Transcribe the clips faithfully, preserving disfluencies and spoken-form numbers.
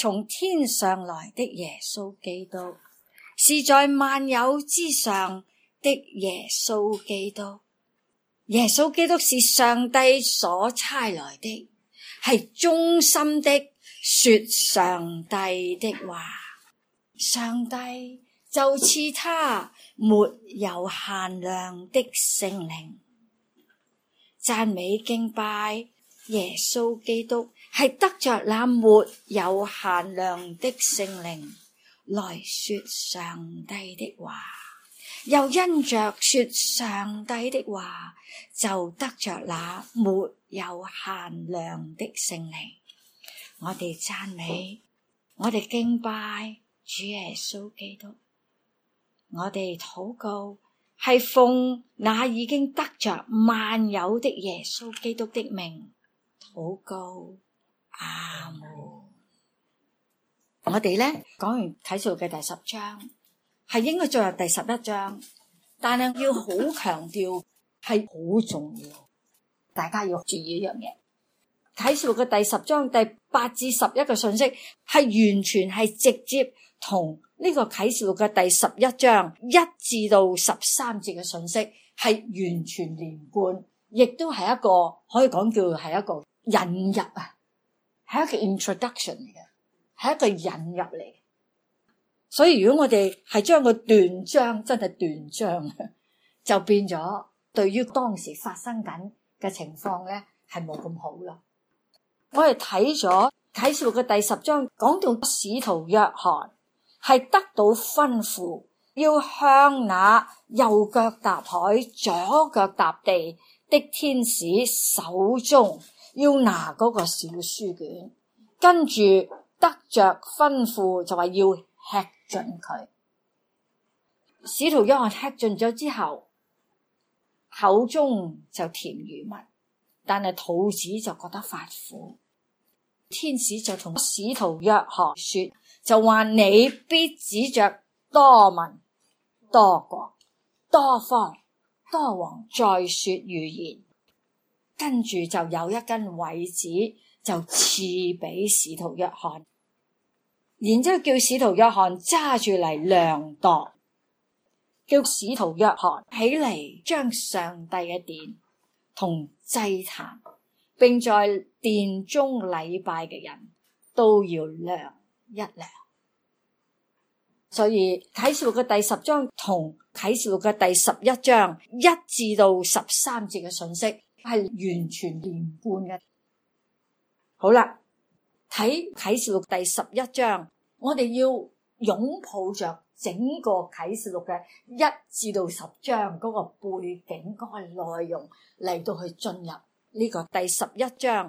從天上來的耶穌基督，是在萬有之上的耶穌基督。耶穌基督是上帝所差來的，係忠心的說上帝的話。上帝就賜他沒有限量的聖靈。讚美敬拜耶穌基督，係得着那沒有限量的聖靈來說上帝的話，又因着說上帝的話，就得着那沒有限量的聖靈。我哋讚美，我哋敬拜主耶穌基督，我哋禱告，係奉那已經得着萬有的耶穌基督的名禱告，阿門。我哋咧講完啟示錄嘅第十章，係應該進入第十一章，但係要好強調係好重要，大家要注意一樣嘢。啟示錄嘅第十章第八至十一嘅信息係完全係直接同呢個啟示錄嘅第十一章一至到十三節嘅信息係完全連貫，亦都係一個可以講叫係一個引入啊，係一個 introduction 嚟嘅，係一個引入嚟。所以如果我哋係將個斷章真係斷章，就變咗對於當時發生緊嘅情況咧係冇咁好啦。我哋睇咗啟示錄嘅第十章，講到使徒約翰係得到吩咐，要向那右腳踏海、左腳踏地的天使手中要拿嗰個小書卷，跟住得着吩咐就話要吃盡佢。使徒約翰吃盡咗之後，口中就甜如蜜，但係肚子就覺得發苦。天使就同使徒約翰說，就話你必指着多民、多國、多方、多王再說預言。跟住就有一根葦子就賜俾使徒約翰，然之後叫使徒約翰揸住嚟量度，叫使徒約翰起嚟將上帝嘅殿同祭壇，並在殿中禮拜嘅人都要量一量。所以啟示錄嘅第十章同啟示錄嘅第十一章一至到十三節嘅信息係完全連貫嘅。好啦，睇啟示錄第十一章，我哋要擁抱着整個啟示錄嘅一至到十章嗰個背景、嗰個內容嚟到去進入呢個第十一章。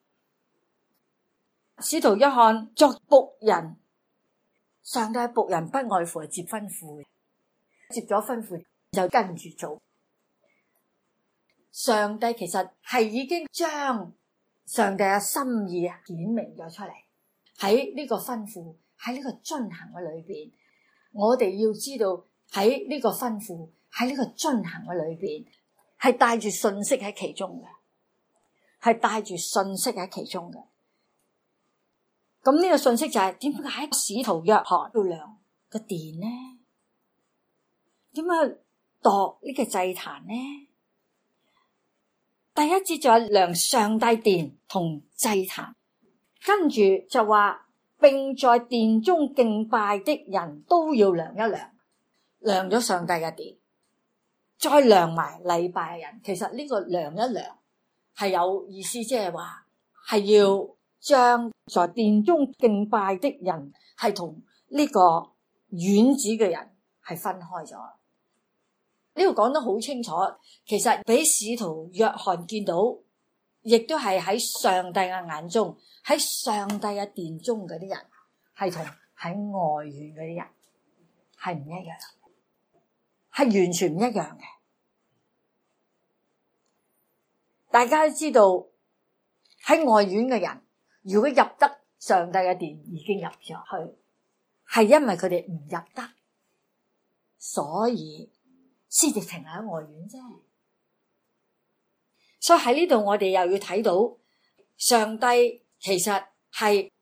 使徒約翰作僕人，上帝僕人不外乎係接吩咐，接咗吩咐就跟住做。上帝其實係已經將上帝嘅心意顯明咗出嚟，喺呢個吩咐，喺呢個遵行嘅裏邊，我哋要知道喺呢個吩咐，喺呢個遵行嘅裏邊係帶住信息喺其中嘅，係帶住信息喺其中嘅。咁呢個信息就係點解使徒約翰要量個殿呢？點解度呢個祭壇呢？第一節就係量上帝殿同祭壇，跟住就話並在殿中敬拜的人都要量一量，量咗上帝嘅殿，再量埋禮拜嘅人。其實呢個量一量係有意思，即係話係要將在殿中敬拜的人係同呢個院子嘅人係分開咗。呢度講得好清楚，其實俾使徒約翰見到，亦都係喺上帝嘅眼中，喺上帝嘅殿中嗰啲人係同喺外院嗰啲人係唔一樣，係完全唔一樣嘅。大家都知道喺外院嘅人，如果入得上帝嘅殿，已經入咗去，係因為佢哋唔入得，所以先至停喺外院啫。所以喺呢度我哋又要睇到，上帝其實係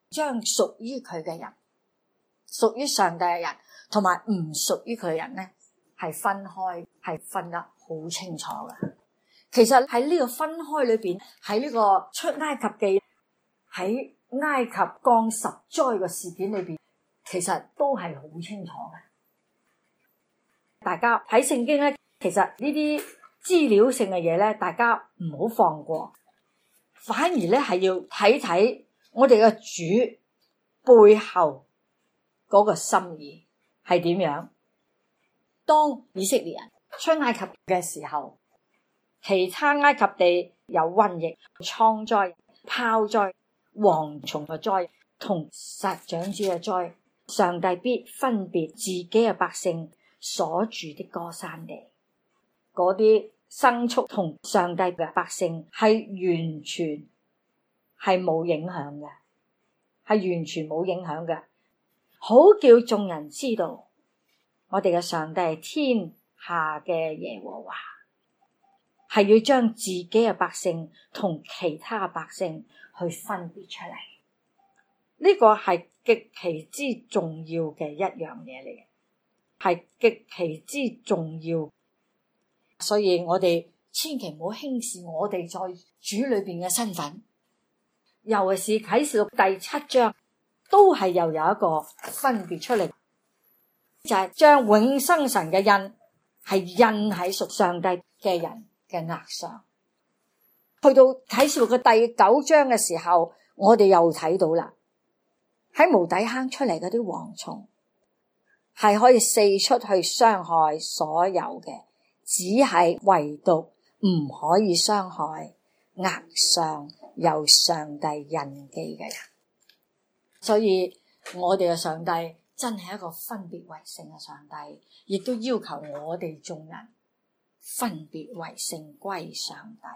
將屬於佢嘅人，屬於上帝嘅人同埋唔屬於佢嘅人咧，係分開，係分得好清楚嘅。其實喺呢個分開裏邊，喺呢個出埃及記，喺埃及降十災嘅事件裏邊，其實都係好清楚嘅。大家睇聖經咧，其實呢啲資料性嘅嘢咧，大家唔好放過，反而咧係要睇睇我哋嘅主背後嗰個心意係點樣。當以色列人出埃及嘅時候，其他埃及地有瘟疫、瘡災、泡災、蝗蟲嘅災同殺長子嘅災，上帝必分別自己嘅百姓所住的歌山地。嗰啲牲畜同上帝嘅百姓係完全係冇影響嘅，係完全冇影響嘅，好叫眾人知道我哋嘅上帝係天下嘅耶和華，係要將自己嘅百姓同其他嘅百姓去分別出嚟。呢個係極其之重要嘅一樣嘢嚟嘅，係極其之重要。所以我哋千祈唔好輕視我哋在主裏邊嘅身份，尤其是啟示錄第七章都係又有一個分別出嚟，就係將永生神嘅印係印喺屬上帝嘅人嘅額上。去到啟示錄嘅第九章嘅時候，我哋又睇到啦，喺無底坑出嚟嗰啲蝗蟲係可以四出去傷害所有嘅，只係唯獨唔可以傷害額上有上帝印記嘅人。所以我哋嘅上帝真係一個分別為聖嘅上帝，亦都要求我哋眾人分別為聖歸上帝。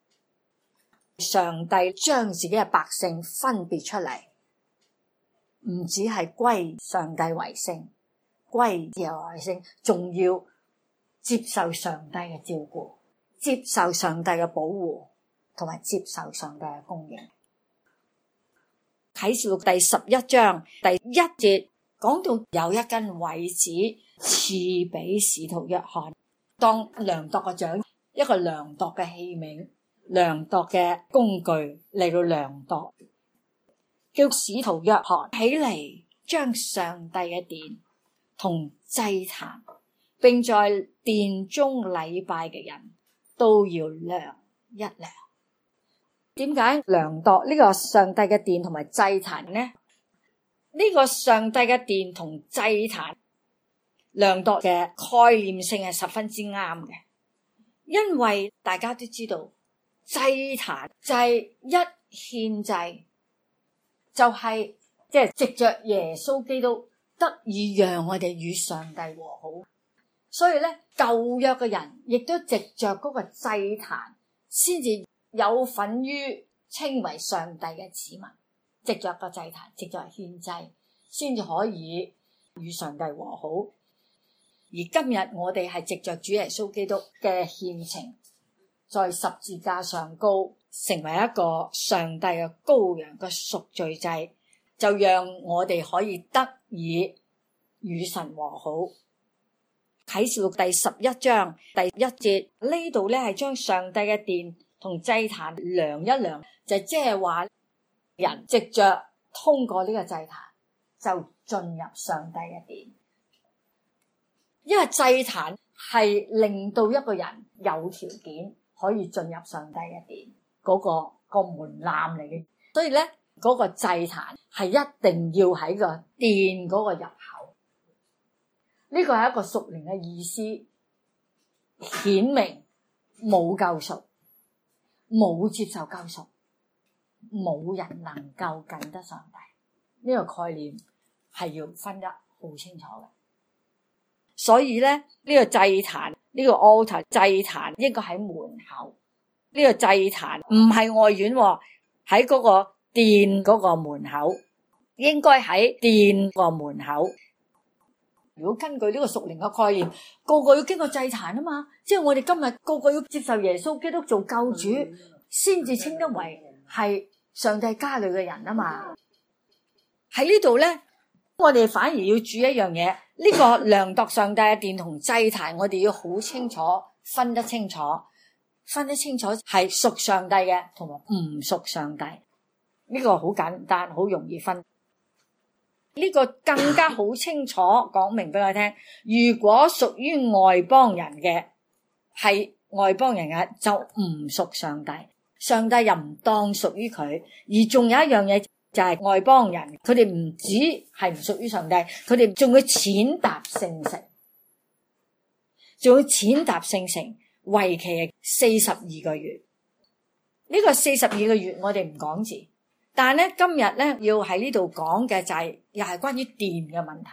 上帝將自己嘅百姓分別出嚟，唔只係歸上帝為聖，歸耶和華為聖，仲要接受上帝嘅照顧，接受上帝嘅保護，同埋接受上帝嘅供應。啟示錄第十一章第一節講到有一根葦子賜俾使徒約翰，當量度嘅杖，一個量度嘅器皿，量度嘅工具嚟到量度，叫使徒約翰起嚟，將上帝嘅殿同祭壇，並在殿中禮拜嘅人都要量一量。點解量度呢個上帝嘅殿同埋祭壇呢？呢、這個上帝嘅殿同祭壇量度嘅概念性係十分之啱嘅，因為大家都知道祭壇就係一獻祭，就係即係藉着耶穌基督得以讓我哋與上帝和好。所以咧，舊約嘅人亦都藉着嗰個祭壇先至有份於稱為上帝嘅子民，藉着個祭壇，藉着獻祭，先至可以與上帝和好。而今日我哋係藉着主耶穌基督嘅獻情，在十字架上高，成為一個上帝嘅羔羊嘅贖罪祭，就讓我哋可以得以與神和好。啟示錄第十一章第一節呢度咧，係將上帝嘅殿同祭壇量一量，就即係話人藉着通過呢個祭壇就進入上帝嘅殿，因為祭壇係令到一個人有條件可以進入上帝嘅殿嗰、那個、那個門檻嚟嘅，所以咧嗰、那個祭壇係一定要喺個殿嗰個入口。呢個係一個屬靈嘅意思，顯明冇救贖，冇接受救贖，冇人能夠近得上帝。呢、這個概念係要分得好清楚嘅。所以咧，呢、這個祭壇，呢、這個 altar 祭壇應該喺門口。呢、這個祭壇唔係外院，喺嗰個殿嗰個門口，應該喺殿個門口。如果根據呢個屬靈嘅概念，個個要經過祭壇啊嘛，即係我哋今日個個要接受耶穌基督做救主，先至稱得為係上帝家裏嘅人啊嘛。 喺呢度咧，我哋反而要注意一樣嘢，呢個量度上帝嘅殿同祭壇，我哋要好清楚分得清楚，分得清楚係屬上帝嘅同埋唔屬上帝。呢個好簡單，好容易分。呢個更加好清楚講明俾我聽，如果屬於外邦人嘅，係外邦人嘅就唔屬上帝，上帝又唔當屬於佢。而仲有一樣嘢就係外邦人，佢哋唔止係唔屬於上帝，佢哋仲會踐踏聖城，仲會踐踏聖城，為期係四十二個月。呢個四十二個月我哋唔講字。但係咧，今日咧要喺呢度講嘅就係、是、又係關於殿嘅問題。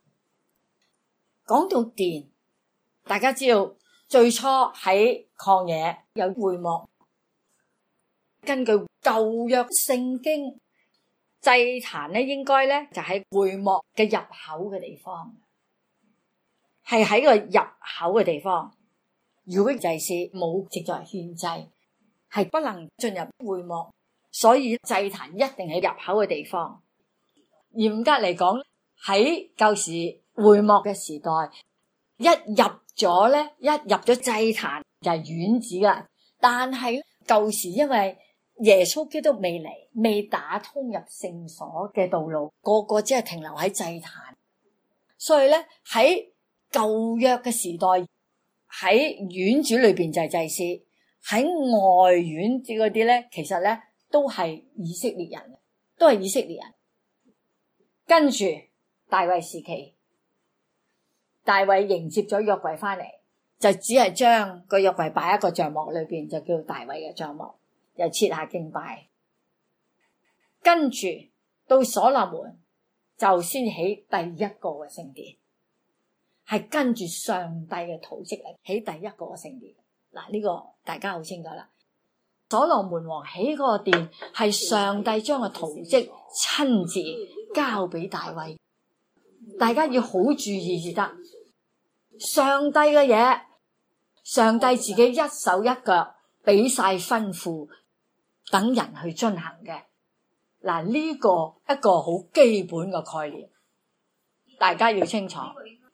講到殿，大家知道最初喺曠野有會幕，根據舊約聖經，祭壇咧應該咧就喺會幕嘅入口嘅地方，係喺個入口嘅地方。如果祭司冇藉在獻祭，係不能進入會幕。所以祭壇一定喺入口嘅地方。嚴格嚟講，喺舊時會幕嘅時代，一入咗咧，一入咗祭壇就係院子啦。但係舊時因為耶穌基督未嚟，未打通入聖所嘅道路，個個只係停留喺祭壇。所以咧喺舊約嘅時代，喺院子裏邊就係祭司，喺外院子嗰啲咧，其實咧。都係以色列人，都係以色列人。跟住大衛時期，大衛迎接咗約櫃翻嚟，就只係將個約櫃擺喺一個帳幕裏邊，就叫大衛嘅帳幕，又設下敬拜。跟住到所羅門就先起第一個嘅聖殿，係跟住上帝嘅圖蹟嚟起第一個嘅聖殿。嗱，呢個大家好清楚啦。所羅門王起嗰個殿係上帝將個圖蹟親自交俾大衛，大家要好注意至得。上帝嘅嘢，上帝自己一手一腳俾晒吩咐，等人去遵行嘅。嗱，呢個一個好基本嘅概念，大家要清楚。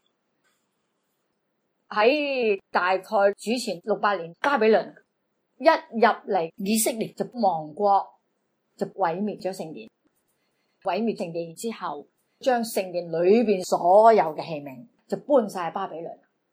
喺大概主前六百年，巴比倫一入嚟，以色列就亡國，就毀滅咗聖殿。毀滅聖殿之後，將聖殿裏邊所有嘅器皿就搬晒去巴比倫。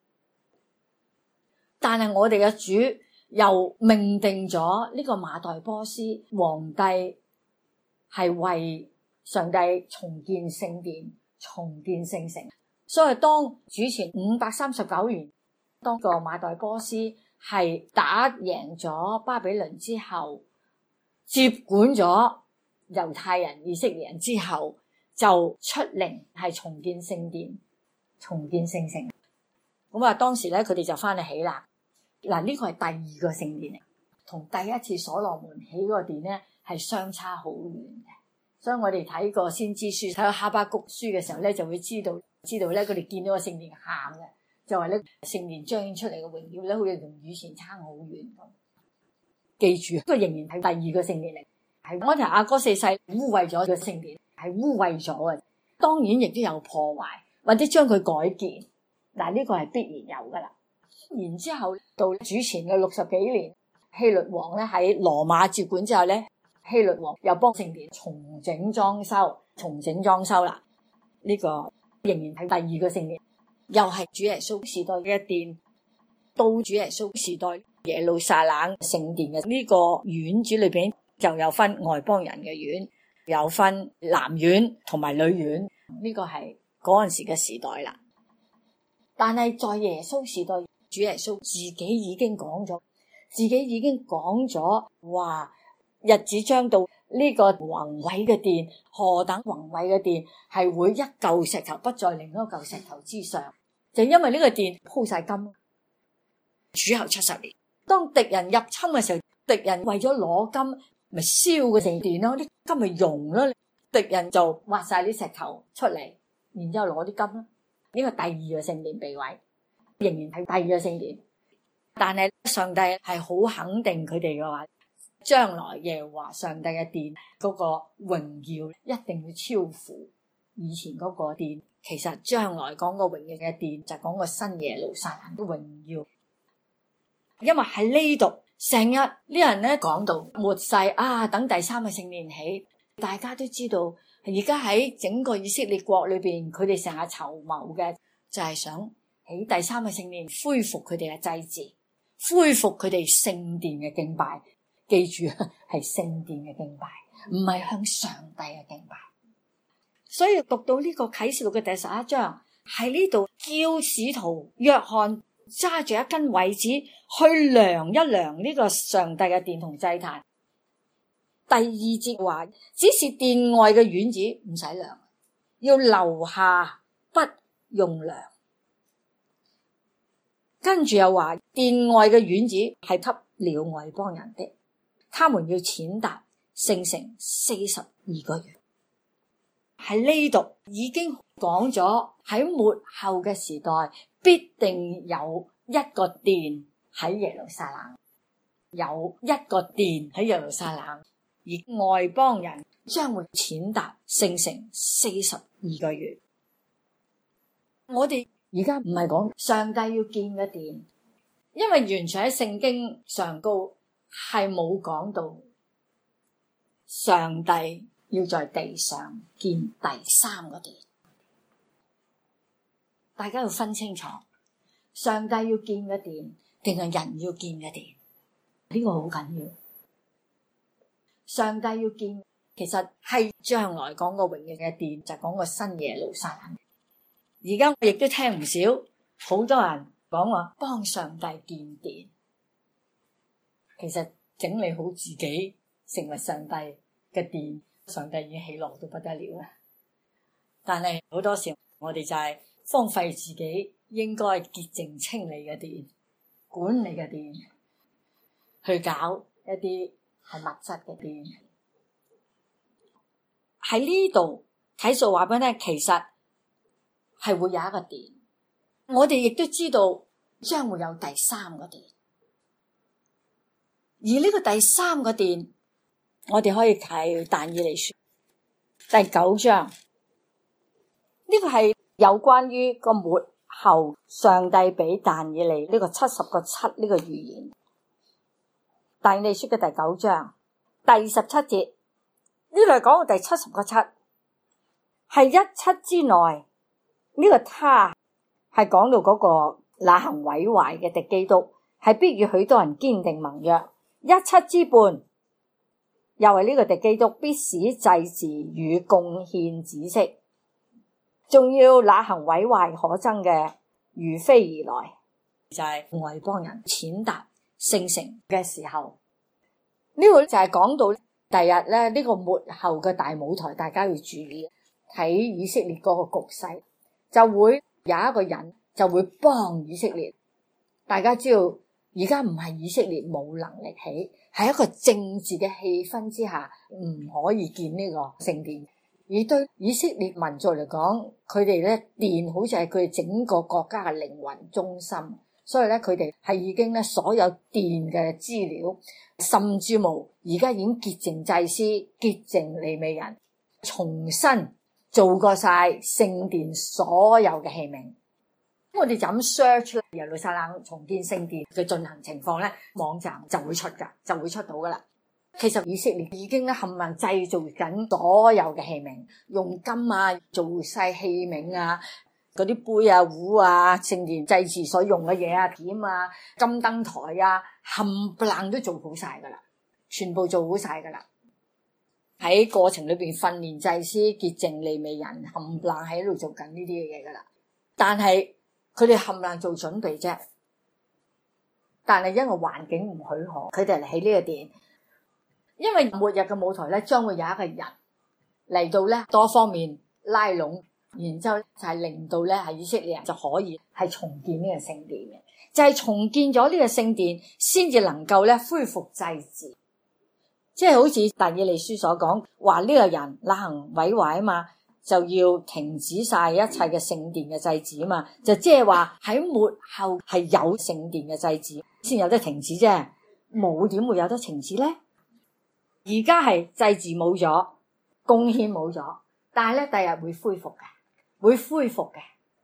但係我哋嘅主又命定咗呢個馬代波斯皇帝係為上帝重建聖殿、重建聖城。所以當主前五百三十九年，當個馬代波斯係打贏咗巴比倫之後，接管咗猶太人、以色列人之後，就出令係重建聖殿、重建聖城。咁啊，當時咧佢哋就翻去起啦。嗱，呢個係第二個聖殿嚟，同第一次所羅門起嗰個殿咧係相差好遠嘅。所以我哋睇過先知書、睇過哈巴谷書嘅時候咧，就會知道知道咧佢哋見到個聖殿喊嘅。就話咧聖殿彰顯出嚟嘅榮耀咧，好似同以前差好遠咁。記住，呢個仍然係第二個聖殿嚟，係安提阿哥四世污穢咗個聖殿，係污穢咗嘅。當然亦都有破壞或者將佢改建，嗱，呢個係必然有噶啦。然之後到主前嘅六十幾年，希律王咧喺羅馬接管之後咧，希律王又幫聖殿重整裝修，重整裝修啦。呢個仍然係第二個聖殿。又係主耶穌時代嘅殿，到主耶穌時代耶路撒冷聖殿嘅呢個院子裏邊就有分外邦人嘅院，有分男院同埋女院，呢個係嗰陣時嘅時代啦。但係在耶穌時代，主耶穌自己已經講咗，自己已經講咗話日子將到，呢個宏偉嘅殿，何等宏偉嘅殿，係會一嚿石頭不在另一嚿石頭之上。就因為呢個殿鋪晒金，主後七十年，當敵人入侵嘅時候，敵人為咗攞金，咪燒個聖殿咯，啲金咪熔咯，敵人就挖晒啲石頭出嚟，然之後攞啲金咯。呢個第二個聖殿被毀，仍然係第二個聖殿，但係上帝係好肯定佢哋嘅話， 將來耶和華上帝嘅殿嗰個榮耀一定要超乎以前嗰個殿。其實將來講個榮耀嘅殿就講個新耶路撒冷嘅榮耀。因為喺呢度成日啲人咧講到末世啊，等第三個聖殿起，大家都知道而家喺整個以色列國裏邊，佢哋成日籌謀嘅就係想喺第三個聖殿恢復佢哋嘅祭祀，恢復佢哋聖殿嘅敬拜。記住係聖殿嘅敬拜，唔係向上帝嘅敬拜。所以讀到呢個啟示錄嘅第十一章，喺呢度叫使徒約翰揸住一根葦子去量一量呢個上帝嘅殿同祭壇。第二節話，只是殿外嘅院子唔使量，要留下不用量。跟住又話，殿外嘅院子係給了外邦人的，他們要踐踏聖城四十二個月。喺呢度已經講咗，喺末後嘅時代必定有一個殿喺耶路撒冷，有一個殿喺耶路撒冷，而外邦人將會踐踏聖城四十二個月。我哋而家唔係講上帝要建嘅殿，因為完全喺聖經上高係冇講到上帝要在地上建第三個殿。大家要分清楚，上帝要建嘅殿定係人要建嘅殿，呢個好緊要。上帝要建其實係將來講個榮耀嘅殿，就講個新耶路撒冷。而家我亦都聽唔少好多人講話幫上帝建殿，其實整理好自己成為上帝嘅殿，上帝已經喜樂到不得了啦。但係好多時我哋就係荒廢自己應該潔淨清理嘅殿，管理嘅殿，去搞一啲係物質嘅殿。喺呢度睇數話俾你聽，其實係會有一個殿，我哋亦都知道將會有第三個殿。而呢個第三個殿，我哋可以睇但以理書第九章，呢個係有關於個末後上帝俾但以理呢個七十個七呢個預言。但以理書嘅第九章第十七節，呢度係講到第七十個七，係一七之內。呢個他係講到嗰個那行毀壞嘅敵基督，係必與許多人堅定盟約。一七之半，又係呢個敵基督必使祭祀與貢獻止息，仲要那行毀壞可憎嘅如飛而來，就係、是、外邦人踐踏聖城嘅時候。呢、這個就係講到第日咧，呢、這個末後嘅大舞台，大家要注意睇以色列嗰個局勢。就會有一個人就會幫以色列。大家知道而家唔係以色列冇能力起，係一個政治嘅氣氛之下唔可以建呢個聖殿。而對以色列民族嚟講，佢哋咧殿好似係佢哋整個國家嘅靈魂中心，所以咧佢哋係已經咧所有殿嘅資料，甚至乎而家已經潔淨祭司、潔淨利未人，重新做過晒聖殿所有嘅器皿。我哋就咁 search 耶路撒冷重建聖殿嘅進行情況咧，網站就會出噶，就會出到噶啦。其實以色列已經咧冚唪唥製造緊所有嘅器皿，用金啊做晒器皿啊，嗰啲杯啊壺啊，聖殿祭祀所用嘅嘢啊，點啊金燈台啊，冚唪唥都做好晒噶啦，全部做好晒噶啦。喺過程裏邊訓練祭司、潔淨利未人，冚唪唥喺度做緊呢啲嘅嘢噶啦。但係佢哋冚唪唥做準備啫。但係因為環境唔許可，佢哋嚟起呢個殿。因為末日嘅舞台咧，將會有一個人嚟到咧，多方面拉攏，然之後就係令到咧係以色列人就可以係重建呢個聖殿嘅，就係重建咗呢個聖殿，先至能夠咧恢復祭祀。即係好似但以理書所講，話呢個人那行毀壞啊嘛，就要停止晒一切嘅聖殿嘅祭祀啊嘛，就即係話喺末後係有聖殿嘅祭祀先有得停止啫，冇點會有得停止咧？ 而家係祭祀冇咗，貢獻冇咗，但係咧第日會恢復嘅，會恢復嘅。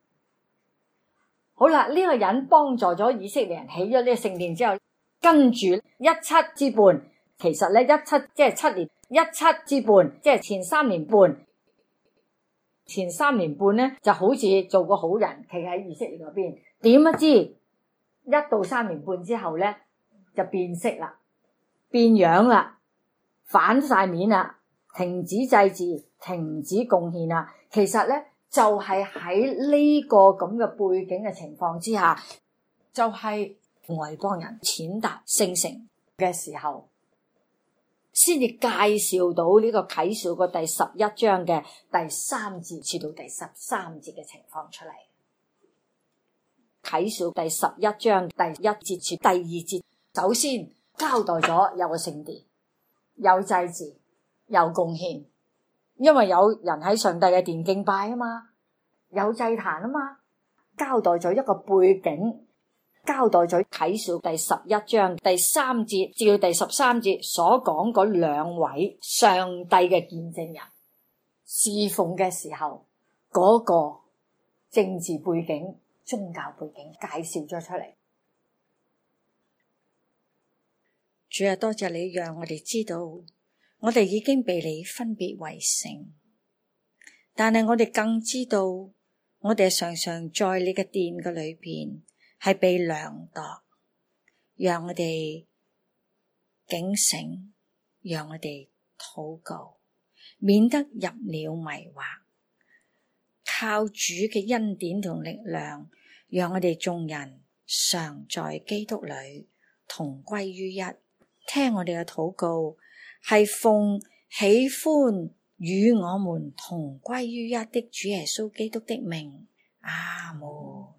好啦，呢、這個人幫助咗以色列人起咗呢個聖殿之後，跟住一七之半，其實咧一七即係七年，一七之半即係前三年半，前三年半咧就好似做個好人，企喺以色列嗰邊。點不知一到三年半之後咧就變色啦，變樣啦。反晒面啦，停止祭祀，停止貢獻啦。其實咧就係喺呢個咁嘅背景嘅情況之下，就係、是、外邦人踐踏聖城嘅時候，先至介紹到呢個啟示個第十一章嘅第三節至到第十三節嘅情況出嚟。啟示第十一章第一節至第二節，首先交代咗有個聖殿。有祭祀，有貢獻，因為有人喺上帝嘅殿敬拜啊嘛，有祭壇啊嘛，交代咗一個背景，交代咗啟示第十一章第三節至到第十三節所講嗰兩位上帝嘅見證人侍奉嘅時候嗰個政治背景、宗教背景介紹咗出嚟。主啊，多謝你讓我哋知道，我哋已經被你分別為聖，但係我哋更知道，我哋常常在你嘅殿嘅裏邊係被量度，讓我哋警醒，讓我哋禱告，免得入了迷惑。靠主嘅恩典同力量，讓我哋眾人常在基督裏同歸於一。聽我哋嘅禱告，係奉喜歡與我們同歸於一的主耶穌基督的名，阿們。